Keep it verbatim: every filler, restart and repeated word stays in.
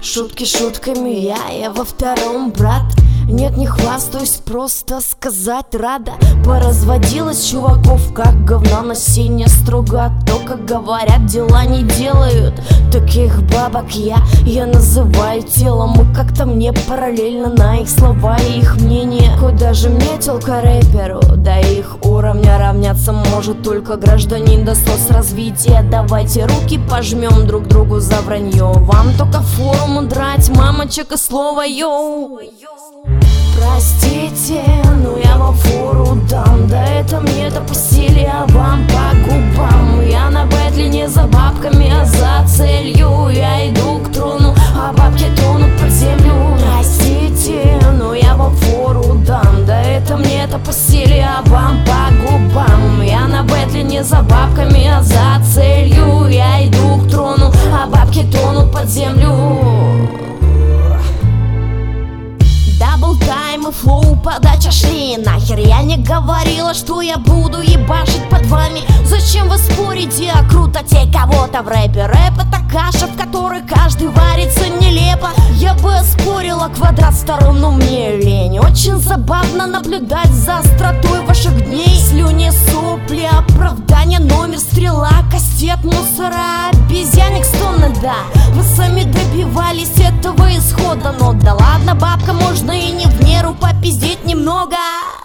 Шутки шутками, я, я во втором, брат. Нет, не хвастаюсь, просто сказать рада. Поразводилась чуваков, как говна на сине струга. То, как говорят, дела не делают. Таких бабок я, я называю телом. И как-то мне параллельно на их слова и их мнение. Куда же мне телка рэперу? До их уровня равняться может только гражданин до соцразвития. Давайте руки пожмем друг другу за вранье. Вам только форум драть, мамочек и слово йоу. Простите, но я вам фору дам. Да это мне-то по силе, а вам по губам. Я на бэтле не за бабками, а за целью. Я иду к трону, а бабки тонут под землю. Простите, но я вам фору дам. Да это мне-то по силе, а вам по губам. Я на бэтле не за бабками, а за целью. Я иду к трону, а бабки тонут под землю. Даблтайм и флоу, подача шли нахер. Я не говорила, что я буду ебашить под вами. Зачем вы спорите о крутоте кого-то в рэпе? Рэп это каша, в которой каждый варится нелепо. Я бы оспорила квадрат сторон, но мне лень. Очень забавно наблюдать за остротой ваших дней. Слюни, сопли, оправдания, номер, стрела, кастет, мусора, обезьянник, стоны, да. Вы сами добивались этого исхода, но да ладно, бабка, можно и не в меру попиздеть немного.